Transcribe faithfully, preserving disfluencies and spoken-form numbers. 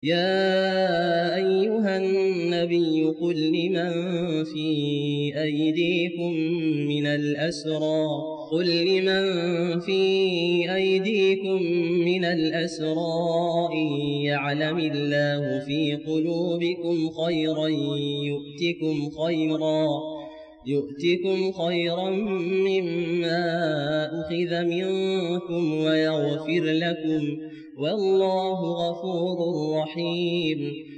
يا أيها النبي قل لمن في أيديكم من الأسرى قل لمن في أيديكم من الأسرى إن يعلم الله في قلوبكم خيرا يؤتكم خيرا يؤتكم خيرا مما أخذ منكم ويغفر لكم والله غفور رحيم.